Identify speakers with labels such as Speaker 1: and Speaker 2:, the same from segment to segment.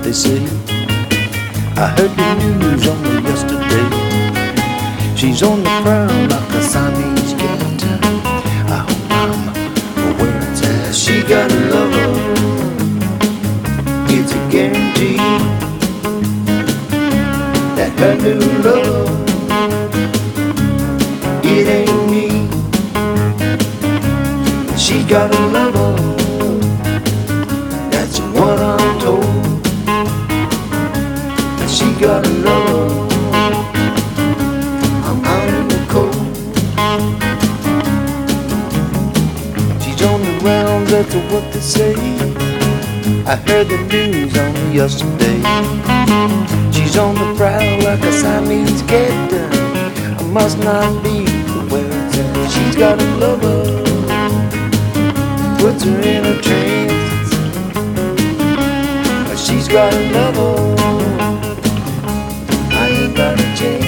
Speaker 1: they say. I heard the news only yesterday. She's on the prowl like a Siamese cat. I hope I'm aware it's at. She got a lover, it's a guarantee that her new love, it ain't me. She got a lover, that's what I'm told. She got a lover, I'm out in the cold. She's on the rounds, that's what they say. I heard the news only yesterday. She's on the prowl like a Siamese cat. I must not be where it's at. She's got a lover, puts her in a trance. She's got a lover, I ain't got a chance.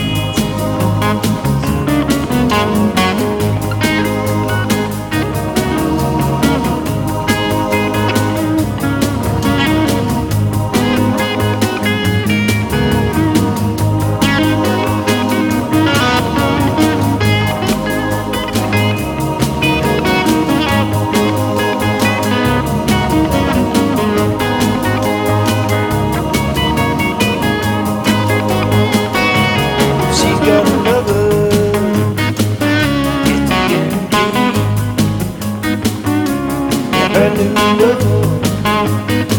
Speaker 1: Her new love,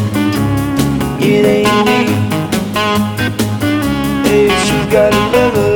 Speaker 1: it ain't me. Hey, she got a lover.